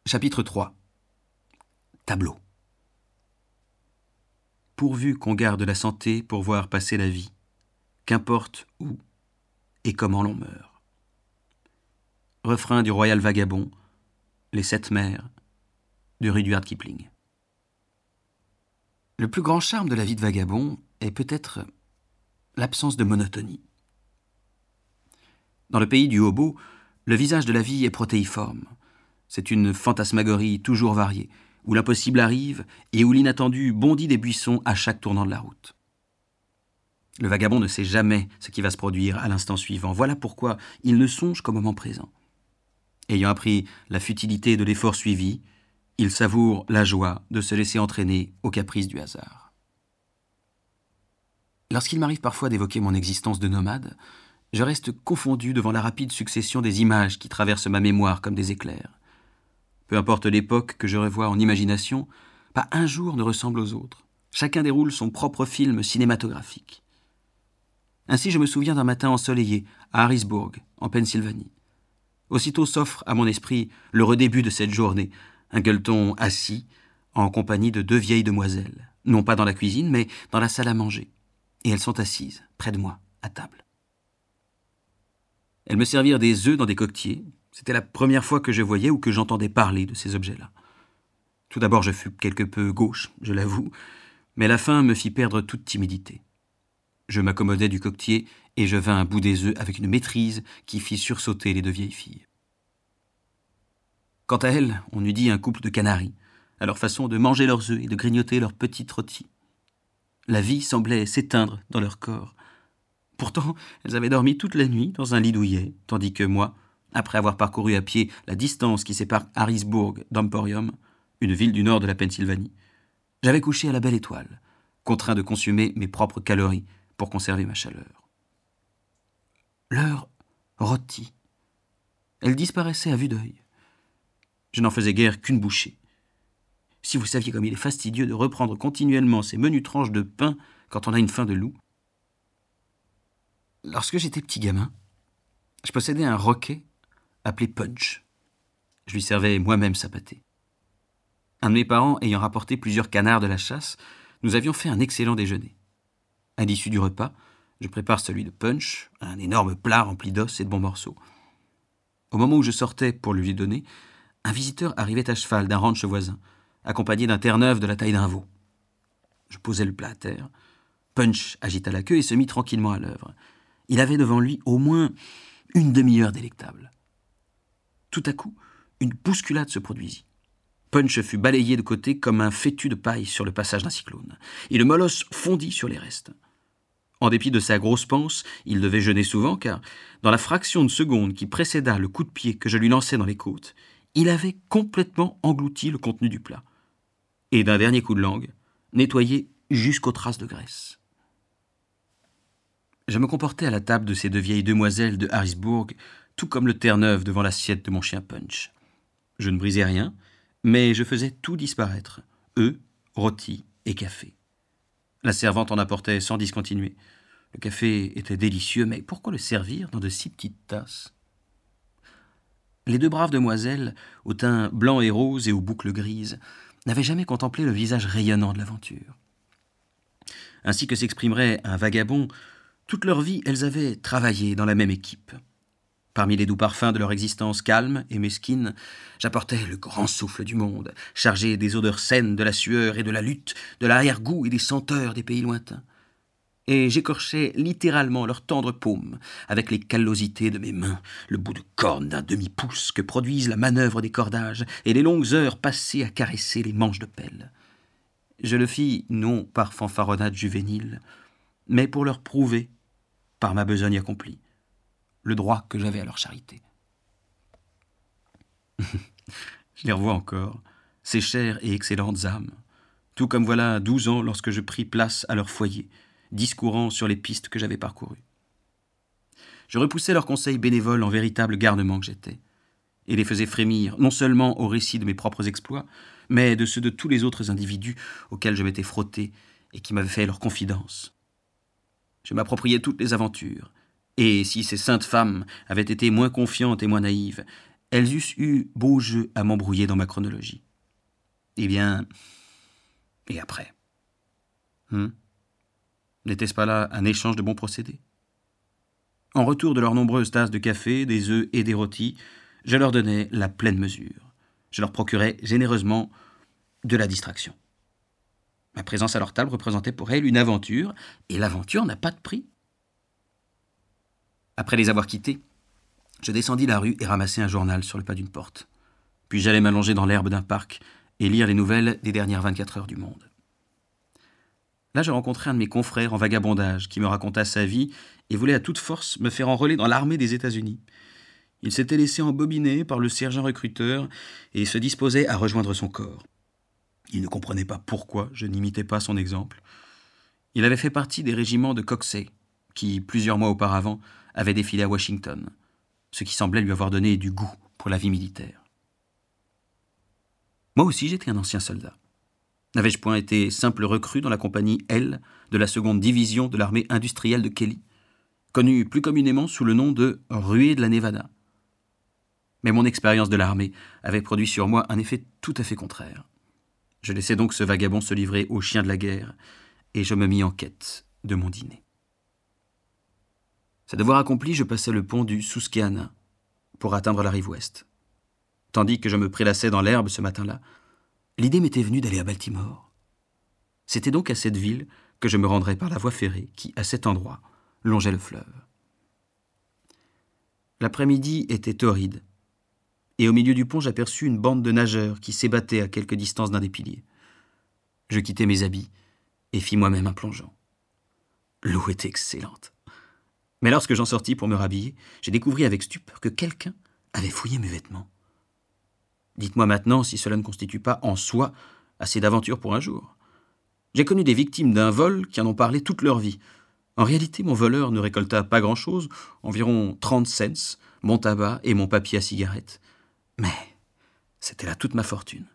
Chapitre 3. Tableau. Pourvu qu'on garde la santé pour voir passer la vie, qu'importe où et comment l'on meurt. Refrain du Royal Vagabond, Les 7 mers, de Rudyard Kipling. Le plus grand charme de la vie de vagabond est peut-être l'absence de monotonie. Dans le pays du hobo, le visage de la vie est protéiforme. C'est une fantasmagorie toujours variée, où l'impossible arrive et où l'inattendu bondit des buissons à chaque tournant de la route. Le vagabond ne sait jamais ce qui va se produire à l'instant suivant. Voilà pourquoi il ne songe qu'au moment présent. Ayant appris la futilité de l'effort suivi, il savoure la joie de se laisser entraîner aux caprices du hasard. Lorsqu'il m'arrive parfois d'évoquer mon existence de nomade, je reste confondu devant la rapide succession des images qui traversent ma mémoire comme des éclairs. Peu importe l'époque que je revois en imagination, pas un jour ne ressemble aux autres. Chacun déroule son propre film cinématographique. Ainsi, je me souviens d'un matin ensoleillé à Harrisburg, en Pennsylvanie. Aussitôt s'offre à mon esprit le redébut de cette journée, un gueuleton assis, en compagnie de 2 vieilles demoiselles, non pas dans la cuisine, mais dans la salle à manger. Et elles sont assises, près de moi, à table. Elles me servirent des œufs dans des coquetiers. C'était la première fois que je voyais ou que j'entendais parler de ces objets-là. Tout d'abord, je fus quelque peu gauche, je l'avoue, mais la faim me fit perdre toute timidité. Je m'accommodai du coquetier et je vins à bout des œufs avec une maîtrise qui fit sursauter les 2 vieilles filles. Quant à elles, on eût dit un couple de canaris, à leur façon de manger leurs œufs et de grignoter leurs petites rôties. La vie semblait s'éteindre dans leur corps. Pourtant, elles avaient dormi toute la nuit dans un lit douillet, tandis que moi, après avoir parcouru à pied la distance qui sépare Harrisburg d'Emporium, une ville du nord de la Pennsylvanie, j'avais couché à la belle étoile, contraint de consumer mes propres calories pour conserver ma chaleur. L'heure rôtit. Elle disparaissait à vue d'œil. Je n'en faisais guère qu'une bouchée. Si vous saviez comme il est fastidieux de reprendre continuellement ces menues tranches de pain quand on a une faim de loup. Lorsque j'étais petit gamin, je possédais un roquet appelé Punch. Je lui servais moi-même sa pâtée. Un de mes parents ayant rapporté plusieurs canards de la chasse, nous avions fait un excellent déjeuner. À l'issue du repas, je prépare celui de Punch, un énorme plat rempli d'os et de bons morceaux. Au moment où je sortais pour le lui donner, un visiteur arrivait à cheval d'un ranch voisin, accompagné d'un Terre-Neuve de la taille d'un veau. Je posai le plat à terre. Punch agita la queue et se mit tranquillement à l'œuvre. Il avait devant lui au moins une demi-heure délectable. Tout à coup, une bousculade se produisit. Punch fut balayé de côté comme un fétu de paille sur le passage d'un cyclone, et le molosse fondit sur les restes. En dépit de sa grosse panse, il devait jeûner souvent, car dans la fraction de seconde qui précéda le coup de pied que je lui lançai dans les côtes, il avait complètement englouti le contenu du plat, et d'un dernier coup de langue, nettoyé jusqu'aux traces de graisse. Je me comportais à la table de ces 2 vieilles demoiselles de Harrisburg, tout comme le Terre-Neuve devant l'assiette de mon chien Punch. Je ne brisais rien, mais je faisais tout disparaître, œufs, rôtis et café. La servante en apportait sans discontinuer. Le café était délicieux, mais pourquoi le servir dans de si petites tasses ? Les 2 braves demoiselles, au teint blanc et rose et aux boucles grises, n'avaient jamais contemplé le visage rayonnant de l'aventure. Ainsi que s'exprimerait un vagabond, toute leur vie, elles avaient travaillé dans la même équipe. Parmi les doux parfums de leur existence calme et mesquine, j'apportais le grand souffle du monde, chargé des odeurs saines de la sueur et de la lutte, de l'arrière-goût et des senteurs des pays lointains. Et j'écorchais littéralement leurs tendres paumes, avec les callosités de mes mains, le bout de corne d'un demi-pouce que produisent la manœuvre des cordages et les longues heures passées à caresser les manches de pelle. Je le fis non par fanfaronnade juvénile, mais pour leur prouver, par ma besogne accomplie, le droit que j'avais à leur charité. Je les revois encore, ces chères et excellentes âmes, tout comme voilà 12 ans lorsque je pris place à leur foyer, discourant sur les pistes que j'avais parcourues. Je repoussais leurs conseils bénévoles en véritable garnement que j'étais, et les faisais frémir non seulement au récit de mes propres exploits, mais de ceux de tous les autres individus auxquels je m'étais frotté et qui m'avaient fait leur confidence. Je m'appropriais toutes les aventures, et si ces saintes femmes avaient été moins confiantes et moins naïves, elles eussent eu beau jeu à m'embrouiller dans ma chronologie. Eh bien, et après N'était-ce pas là un échange de bons procédés? En retour de leurs nombreuses tasses de café, des œufs et des rôtis, je leur donnais la pleine mesure. Je leur procurais généreusement de la distraction. Ma présence à leur table représentait pour elles une aventure, et l'aventure n'a pas de prix. Après les avoir quittés, je descendis la rue et ramassai un journal sur le pas d'une porte. Puis j'allais m'allonger dans l'herbe d'un parc et lire les nouvelles des dernières 24 heures du monde. Là, je rencontrai un de mes confrères en vagabondage qui me raconta sa vie et voulait à toute force me faire enrôler dans l'armée des États-Unis. Il s'était laissé embobiner par le sergent recruteur et se disposait à rejoindre son corps. Il ne comprenait pas pourquoi je n'imitais pas son exemple. Il avait fait partie des régiments de Coxey, qui, plusieurs mois auparavant, avaient défilé à Washington, ce qui semblait lui avoir donné du goût pour la vie militaire. Moi aussi, j'étais un ancien soldat. N'avais-je point été simple recrue dans la compagnie L de la seconde division de l'armée industrielle de Kelly, connue plus communément sous le nom de Ruée de la Nevada. Mais mon expérience de l'armée avait produit sur moi un effet tout à fait contraire. Je laissai donc ce vagabond se livrer aux chiens de la guerre, et je me mis en quête de mon dîner. Ce devoir accompli, je passai le pont du Susquehanna pour atteindre la rive ouest. Tandis que je me prélassais dans l'herbe ce matin-là, l'idée m'était venue d'aller à Baltimore. C'était donc à cette ville que je me rendrais par la voie ferrée qui, à cet endroit, longeait le fleuve. L'après-midi était torride, et au milieu du pont j'aperçus une bande de nageurs qui s'ébattaient à quelque distance d'un des piliers. Je quittai mes habits et fis moi-même un plongeon. L'eau était excellente. Mais lorsque j'en sortis pour me rhabiller, j'ai découvert avec stupeur que quelqu'un avait fouillé mes vêtements. Dites-moi maintenant si cela ne constitue pas en soi assez d'aventure pour un jour. J'ai connu des victimes d'un vol qui en ont parlé toute leur vie. En réalité, mon voleur ne récolta pas grand-chose, environ 30 cents, mon tabac et mon papier à cigarette. Mais c'était là toute ma fortune.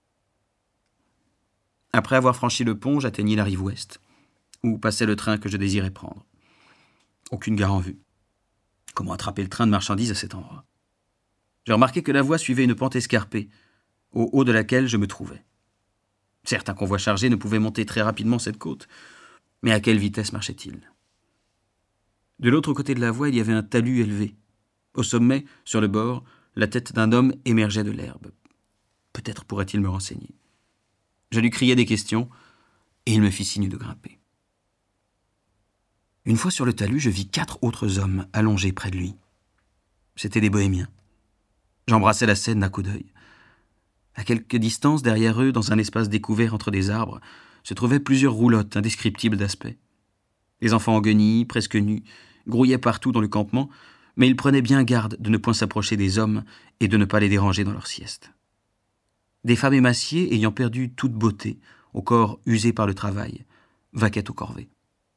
Après avoir franchi le pont, j'atteignis la rive ouest, où passait le train que je désirais prendre. Aucune gare en vue. Comment attraper le train de marchandises à cet endroit? J'ai remarqué que la voie suivait une pente escarpée, au haut de laquelle je me trouvais. Certes, un convoi chargé ne pouvait monter très rapidement cette côte, mais à quelle vitesse marchait-il? De l'autre côté de la voie, il y avait un talus élevé. Au sommet, sur le bord, la tête d'un homme émergeait de l'herbe. Peut-être pourrait-il me renseigner. Je lui criai des questions, et il me fit signe de grimper. Une fois sur le talus, je vis 4 autres hommes allongés près de lui. C'étaient des bohémiens. J'embrassai la scène d'un coup d'œil. À quelque distance, derrière eux, dans un espace découvert entre des arbres, se trouvaient plusieurs roulottes indescriptibles d'aspect. Les enfants en guenilles, presque nus, grouillaient partout dans le campement, mais ils prenaient bien garde de ne point s'approcher des hommes et de ne pas les déranger dans leur sieste. Des femmes émaciées, ayant perdu toute beauté, au corps usé par le travail, vaquaient aux corvées.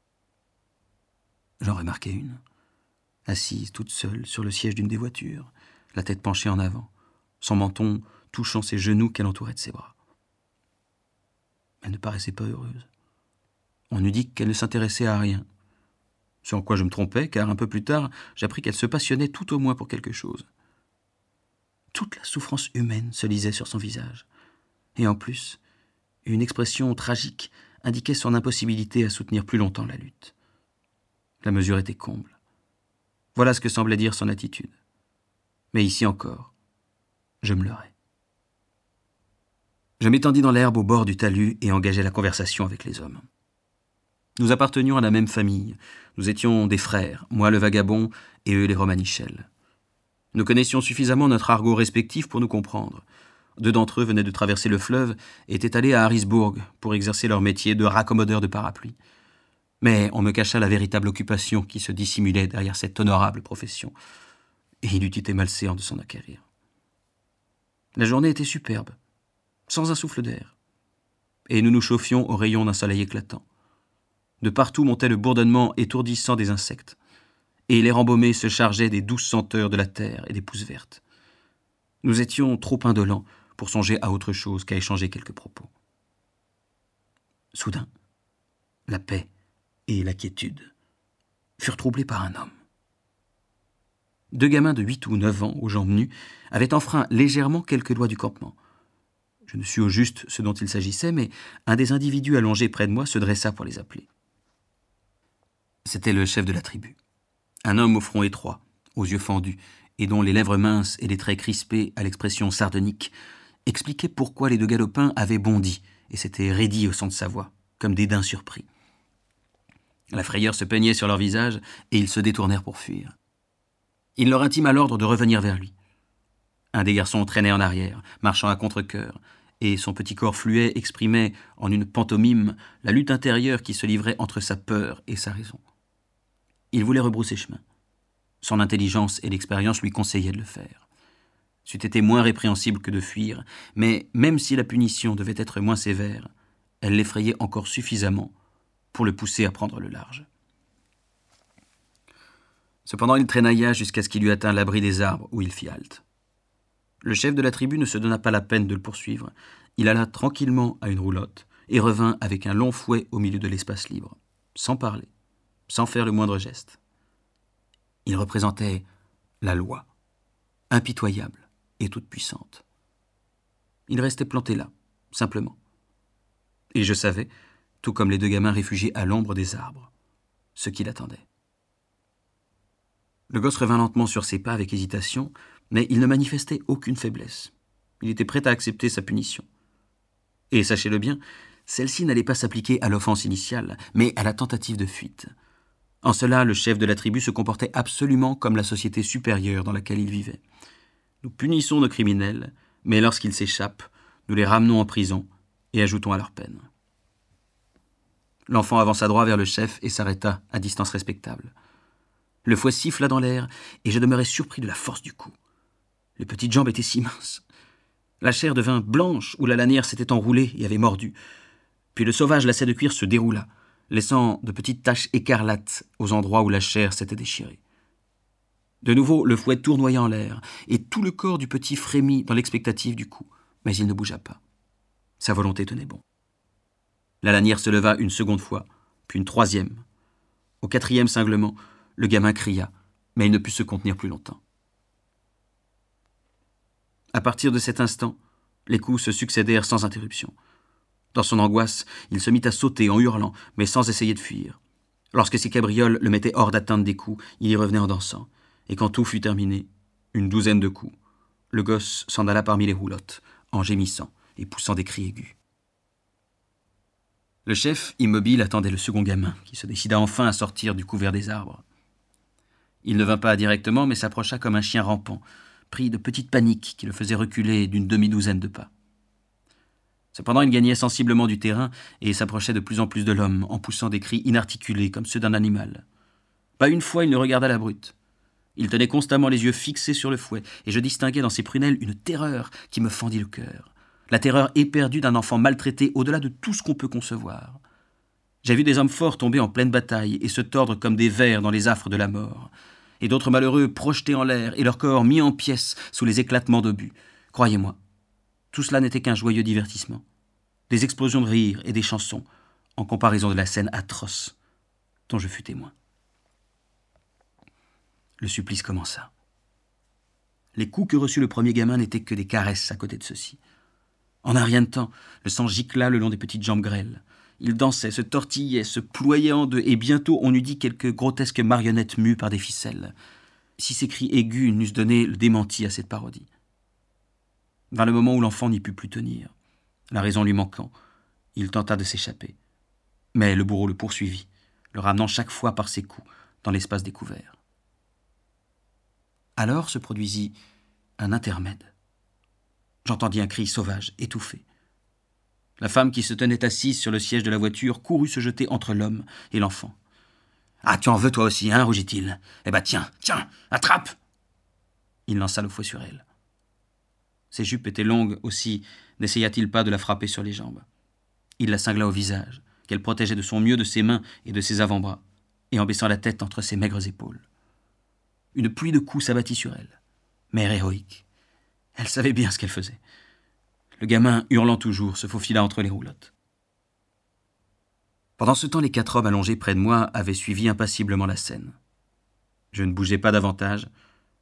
J'en remarquai une, assise toute seule sur le siège d'une des voitures, la tête penchée en avant, son menton touchant ses genoux qu'elle entourait de ses bras. Elle ne paraissait pas heureuse. On eût dit qu'elle ne s'intéressait à rien. Ce en quoi je me trompais, car un peu plus tard, j'appris qu'elle se passionnait tout au moins pour quelque chose. Toute la souffrance humaine se lisait sur son visage. Et en plus, une expression tragique indiquait son impossibilité à soutenir plus longtemps la lutte. La mesure était comble. Voilà ce que semblait dire son attitude. Mais ici encore, je me leurrais. Je m'étendis dans l'herbe au bord du talus et engageai la conversation avec les hommes. Nous appartenions à la même famille. Nous étions des frères, moi le vagabond et eux les Romanichels. Nous connaissions suffisamment notre argot respectif pour nous comprendre. 2 d'entre eux venaient de traverser le fleuve et étaient allés à Harrisburg pour exercer leur métier de raccommodeur de parapluies. Mais on me cacha la véritable occupation qui se dissimulait derrière cette honorable profession, et il eût été malséant de s'en acquérir. La journée était superbe, sans un souffle d'air, et nous nous chauffions aux rayons d'un soleil éclatant. De partout montait le bourdonnement étourdissant des insectes, et l'air embaumé se chargeait des douces senteurs de la terre et des pousses vertes. Nous étions trop indolents pour songer à autre chose qu'à échanger quelques propos. Soudain, la paix et la quiétude furent troublées par un homme. 2 gamins de 8 ou 9 ans, aux jambes nues, avaient enfreint légèrement quelques lois du campement. Je ne sus au juste ce dont il s'agissait, mais un des individus allongés près de moi se dressa pour les appeler. C'était le chef de la tribu. Un homme au front étroit, aux yeux fendus, et dont les lèvres minces et les traits crispés à l'expression sardonique expliquaient pourquoi les 2 galopins avaient bondi et s'étaient raidis au son de sa voix, comme des daims surpris. La frayeur se peignait sur leur visage et ils se détournèrent pour fuir. Il leur intima l'ordre de revenir vers lui. Un des garçons traînait en arrière, marchant à contre-cœur, et son petit corps fluet exprimait, en une pantomime, la lutte intérieure qui se livrait entre sa peur et sa raison. Il voulait rebrousser chemin. Son intelligence et l'expérience lui conseillaient de le faire. C'eût été moins répréhensible que de fuir, mais même si la punition devait être moins sévère, elle l'effrayait encore suffisamment pour le pousser à prendre le large. Cependant, il traînailla jusqu'à ce qu'il eût atteint l'abri des arbres où il fit halte. Le chef de la tribu ne se donna pas la peine de le poursuivre. Il alla tranquillement à une roulotte et revint avec un long fouet au milieu de l'espace libre, sans parler, sans faire le moindre geste. Il représentait la loi, impitoyable et toute puissante. Il restait planté là, simplement. Et je savais, tout comme les 2 gamins réfugiés à l'ombre des arbres, ce qui l'attendait. Le gosse revint lentement sur ses pas avec hésitation, mais il ne manifestait aucune faiblesse. Il était prêt à accepter sa punition. Et sachez-le bien, celle-ci n'allait pas s'appliquer à l'offense initiale, mais à la tentative de fuite. En cela, le chef de la tribu se comportait absolument comme la société supérieure dans laquelle il vivait. Nous punissons nos criminels, mais lorsqu'ils s'échappent, nous les ramenons en prison et ajoutons à leur peine. L'enfant avança droit vers le chef et s'arrêta à distance respectable. Le fouet siffla dans l'air et je demeurai surpris de la force du coup. Les petites jambes étaient si minces. La chair devint blanche où la lanière s'était enroulée et avait mordu. Puis le sauvage lacet de cuir se déroula, laissant de petites taches écarlates aux endroits où la chair s'était déchirée. De nouveau, le fouet tournoya en l'air, et tout le corps du petit frémit dans l'expectative du coup, mais il ne bougea pas. Sa volonté tenait bon. La lanière se leva une seconde fois, puis une troisième. Au 4e cinglement, le gamin cria, mais il ne put se contenir plus longtemps. À partir de cet instant, les coups se succédèrent sans interruption. Dans son angoisse, il se mit à sauter en hurlant, mais sans essayer de fuir. Lorsque ses cabrioles le mettaient hors d'atteinte des coups, il y revenait en dansant. Et quand tout fut terminé, une douzaine de coups, le gosse s'en alla parmi les roulottes, en gémissant et poussant des cris aigus. Le chef, immobile, attendait le second gamin, qui se décida enfin à sortir du couvert des arbres. Il ne vint pas directement, mais s'approcha comme un chien rampant, pris de petite panique qui le faisait reculer d'une demi-douzaine de pas. Cependant, il gagnait sensiblement du terrain et s'approchait de plus en plus de l'homme, en poussant des cris inarticulés comme ceux d'un animal. Pas une fois il ne regarda la brute. Il tenait constamment les yeux fixés sur le fouet, et je distinguais dans ses prunelles une terreur qui me fendit le cœur. La terreur éperdue d'un enfant maltraité au-delà de tout ce qu'on peut concevoir. J'ai vu des hommes forts tomber en pleine bataille et se tordre comme des vers dans les affres de la mort, et d'autres malheureux projetés en l'air et leur corps mis en pièces sous les éclatements d'obus. Croyez-moi, tout cela n'était qu'un joyeux divertissement, des explosions de rire et des chansons, en comparaison de la scène atroce dont je fus témoin. Le supplice commença. Les coups que reçut le premier gamin n'étaient que des caresses à côté de ceux-ci. En un rien de temps, le sang gicla le long des petites jambes grêles. Il dansait, se tortillait, se ployait en deux, et bientôt on eût dit quelques grotesques marionnettes mues par des ficelles, si ces cris aigus n'eussent donné le démenti à cette parodie. Vers le moment où l'enfant n'y put plus tenir, la raison lui manquant, il tenta de s'échapper. Mais le bourreau le poursuivit, le ramenant chaque fois par ses coups dans l'espace découvert. Alors se produisit un intermède. J'entendis un cri sauvage, étouffé. La femme qui se tenait assise sur le siège de la voiture courut se jeter entre l'homme et l'enfant. « Ah, tu en veux toi aussi, hein » rougit-il. « Eh ben tiens, attrape !» Il lança le fouet sur elle. Ses jupes étaient longues aussi, n'essaya-t-il pas de la frapper sur les jambes. Il la cingla au visage, qu'elle protégeait de son mieux de ses mains et de ses avant-bras, et en baissant la tête entre ses maigres épaules. Une pluie de coups s'abattit sur elle. Mère héroïque. Elle savait bien ce qu'elle faisait. Le gamin, hurlant toujours, se faufila entre les roulottes. Pendant ce temps, les 4 hommes allongés près de moi avaient suivi impassiblement la scène. Je ne bougeais pas davantage,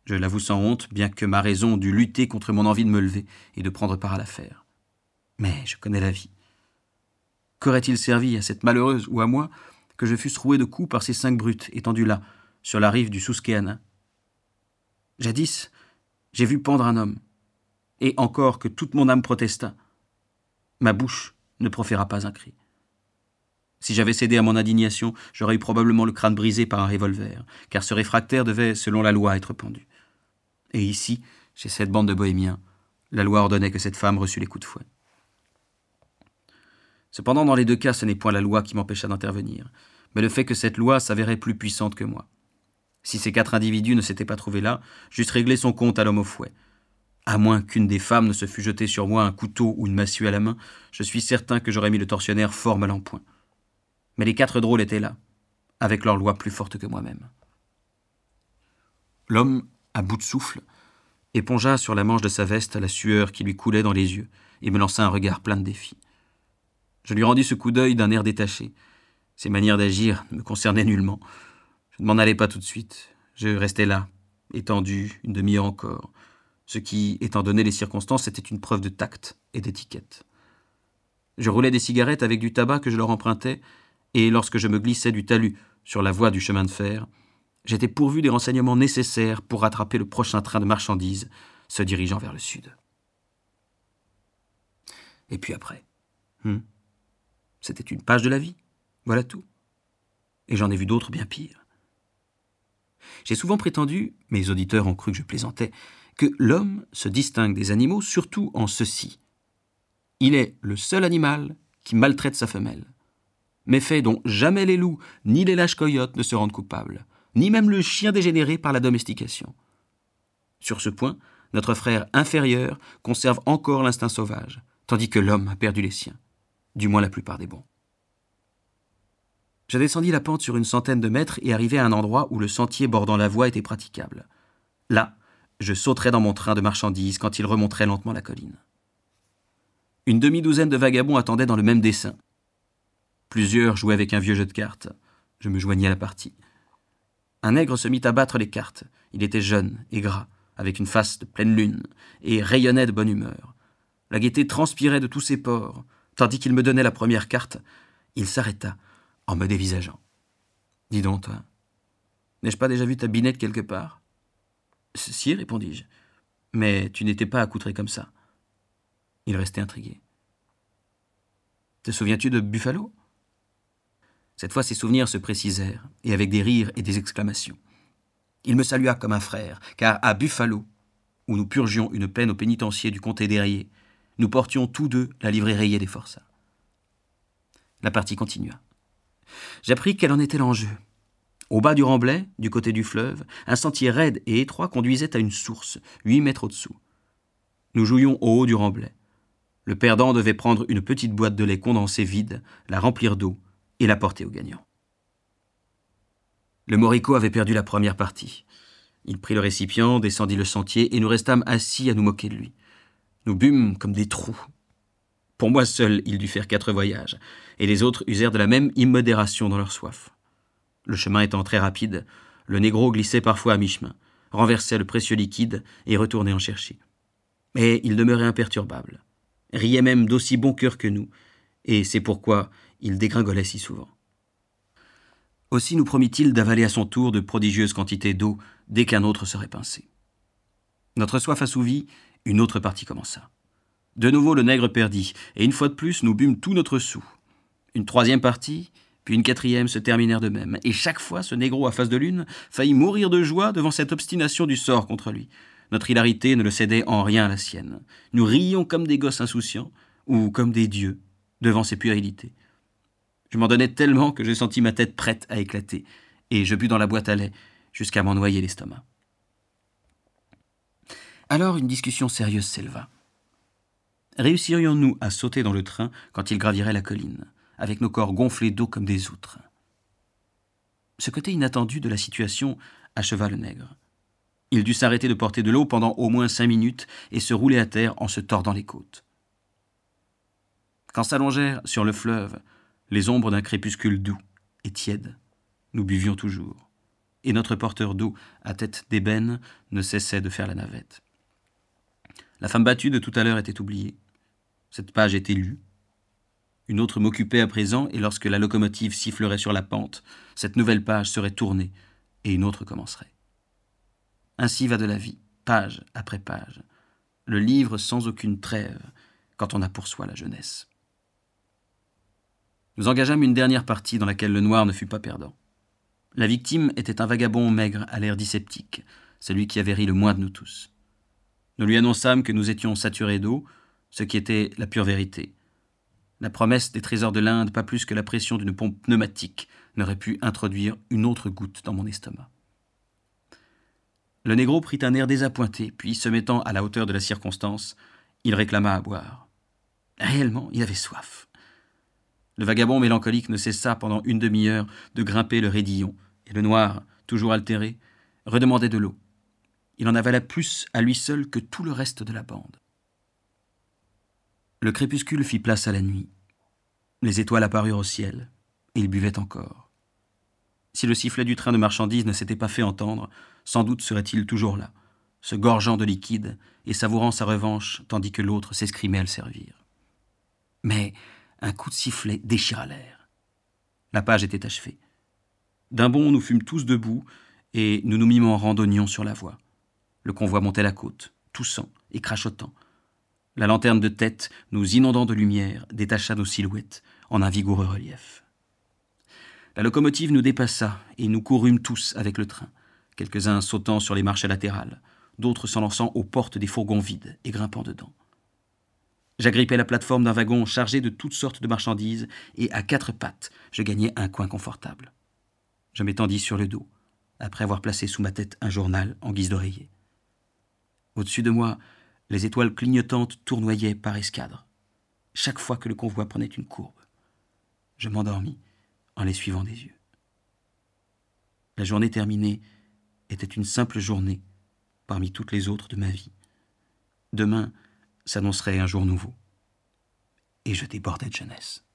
Je l'avoue sans honte, bien que ma raison dût lutter contre mon envie de me lever et de prendre part à l'affaire. Mais je connais la vie. Qu'aurait-il servi à cette malheureuse ou à moi que je fusse roué de coups par ces 5 brutes étendus là, sur la rive du Susquehanna? Jadis, j'ai vu pendre un homme, et encore que toute mon âme protesta, ma bouche ne proféra pas un cri. Si j'avais cédé à mon indignation, j'aurais eu probablement le crâne brisé par un revolver, car ce réfractaire devait, selon la loi, être pendu. Et ici, chez cette bande de bohémiens, la loi ordonnait que cette femme reçût les coups de fouet. Cependant, dans les 2 cas, ce n'est point la loi qui m'empêcha d'intervenir, mais le fait que cette loi s'avérait plus puissante que moi. Si ces 4 individus ne s'étaient pas trouvés là, j'eusse réglé son compte à l'homme au fouet. À moins qu'une des femmes ne se fût jetée sur moi un couteau ou une massue à la main, je suis certain que j'aurais mis le tortionnaire fort mal en point. Mais les 4 drôles étaient là, avec leur loi plus forte que moi-même. L'homme, à bout de souffle, épongea sur la manche de sa veste la sueur qui lui coulait dans les yeux et me lança un regard plein de défi. Je lui rendis ce coup d'œil d'un air détaché. Ses manières d'agir me concernaient nullement. Je ne m'en allai pas tout de suite. Je restai là, étendu, une demi-heure encore, ce qui, étant donné les circonstances, était une preuve de tact et d'étiquette. Je roulais des cigarettes avec du tabac que je leur empruntais, et lorsque je me glissais du talus sur la voie du chemin de fer, j'étais pourvu des renseignements nécessaires pour rattraper le prochain train de marchandises se dirigeant vers le sud. Et puis après, c'était une page de la vie, voilà tout. Et j'en ai vu d'autres bien pires. J'ai souvent prétendu, mes auditeurs ont cru que je plaisantais, que l'homme se distingue des animaux surtout en ceci. Il est le seul animal qui maltraite sa femelle. Méfait dont jamais les loups ni les lâches coyotes ne se rendent coupables, ni même le chien dégénéré par la domestication. Sur ce point, notre frère inférieur conserve encore l'instinct sauvage, tandis que l'homme a perdu les siens, du moins la plupart des bons. Je descendis la pente sur une centaine de mètres et arrivai à un endroit où le sentier bordant la voie était praticable. Là, je sauterais dans mon train de marchandises quand il remonterait lentement la colline. Une demi-douzaine de vagabonds attendaient dans le même dessein. Plusieurs jouaient avec un vieux jeu de cartes. Je me joignis à la partie. Un nègre se mit à battre les cartes. Il était jeune et gras, avec une face de pleine lune, et rayonnait de bonne humeur. La gaieté transpirait de tous ses pores. Tandis qu'il me donnait la première carte, il s'arrêta en me dévisageant. « Dis donc, toi, n'ai-je pas déjà vu ta binette quelque part ?»« Si, répondis-je, mais tu n'étais pas accoutré comme ça. » Il restait intrigué. « Te souviens-tu de Buffalo ?» Cette fois, ses souvenirs se précisèrent, et avec des rires et des exclamations. Il me salua comme un frère, car à Buffalo, où nous purgions une peine au pénitencier du comté d'Erié, nous portions tous deux la livrée rayée des forçats. La partie continua. J'appris quel en était l'enjeu. Au bas du remblai, du côté du fleuve, un sentier raide et étroit conduisait à une source, 8 mètres au-dessous. Nous jouions au haut du remblai. Le perdant devait prendre une petite boîte de lait condensé vide, la remplir d'eau et la porter au gagnant. Le Moricaud avait perdu la première partie. Il prit le récipient, descendit le sentier et nous restâmes assis à nous moquer de lui. Nous bûmes comme des trous. Pour moi seul, il dut faire 4 voyages, et les autres usèrent de la même immodération dans leur soif. Le chemin étant très rapide, le négro glissait parfois à mi-chemin, renversait le précieux liquide et retournait en chercher. Mais il demeurait imperturbable, riait même d'aussi bon cœur que nous, et c'est pourquoi il dégringolait si souvent. Aussi nous promit-il d'avaler à son tour de prodigieuses quantités d'eau dès qu'un autre serait pincé. Notre soif assouvie, une autre partie commença. De nouveau le nègre perdit, et une fois de plus nous bûmes tout notre soûl. Une 3e partie, puis une 4e se terminèrent de même, et chaque fois ce négro à face de lune faillit mourir de joie devant cette obstination du sort contre lui. Notre hilarité ne le cédait en rien à la sienne. Nous rions comme des gosses insouciants, ou comme des dieux, devant ces puérilités. Je m'en donnais tellement que je sentis ma tête prête à éclater, et je bus dans la boîte à lait jusqu'à m'en noyer l'estomac. Alors une discussion sérieuse s'éleva. Réussirions-nous à sauter dans le train quand il gravirait la colline, avec nos corps gonflés d'eau comme des outres? Ce côté inattendu de la situation acheva le nègre. Il dut s'arrêter de porter de l'eau pendant au moins 5 minutes et se rouler à terre en se tordant les côtes. Quand s'allongèrent sur le fleuve les ombres d'un crépuscule doux et tiède, nous buvions toujours. et notre porteur d'eau à tête d'ébène ne cessait de faire la navette. La femme battue de tout à l'heure était oubliée. Cette page était lue. Une autre m'occupait à présent, et lorsque la locomotive sifflerait sur la pente, cette nouvelle page serait tournée, et une autre commencerait. Ainsi va de la vie, page après page, le livre sans aucune trêve, quand on a pour soi la jeunesse. Nous engageâmes une dernière partie dans laquelle le noir ne fut pas perdant. La victime était un vagabond maigre à l'air dyspeptique, celui qui avait ri le moins de nous tous. Nous lui annonçâmes que nous étions saturés d'eau, ce qui était la pure vérité. La promesse des trésors de l'Inde, pas plus que la pression d'une pompe pneumatique, n'aurait pu introduire une autre goutte dans mon estomac. Le négro prit un air désappointé, puis, se mettant à la hauteur de la circonstance, il réclama à boire. Réellement, il avait soif. Le vagabond mélancolique ne cessa pendant une demi-heure de grimper le raidillon, et le noir, toujours altéré, redemandait de l'eau. Il en avala plus à lui seul que tout le reste de la bande. Le crépuscule fit place à la nuit. Les étoiles apparurent au ciel, et il buvait encore. Si le sifflet du train de marchandises ne s'était pas fait entendre, sans doute serait-il toujours là, se gorgeant de liquide et savourant sa revanche, tandis que l'autre s'escrimait à le servir. Mais un coup de sifflet déchira l'air. La page était achevée. D'un bond, nous fûmes tous debout, et nous nous mîmes en randonnion sur la voie. Le convoi montait la côte, toussant et crachotant. La lanterne de tête, nous inondant de lumière, détacha nos silhouettes en un vigoureux relief. La locomotive nous dépassa, et nous courûmes tous avec le train, quelques-uns sautant sur les marches latérales, d'autres s'en lançant aux portes des fourgons vides et grimpant dedans. J'agrippais la plateforme d'un wagon chargé de toutes sortes de marchandises, et à 4 pattes, je gagnai un coin confortable. Je m'étendis sur le dos, après avoir placé sous ma tête un journal en guise d'oreiller. Au-dessus de moi, les étoiles clignotantes tournoyaient par escadres, chaque fois que le convoi prenait une courbe. Je m'endormis en les suivant des yeux. La journée terminée était une simple journée parmi toutes les autres de ma vie. Demain s'annoncerait un jour nouveau, et je débordais de jeunesse.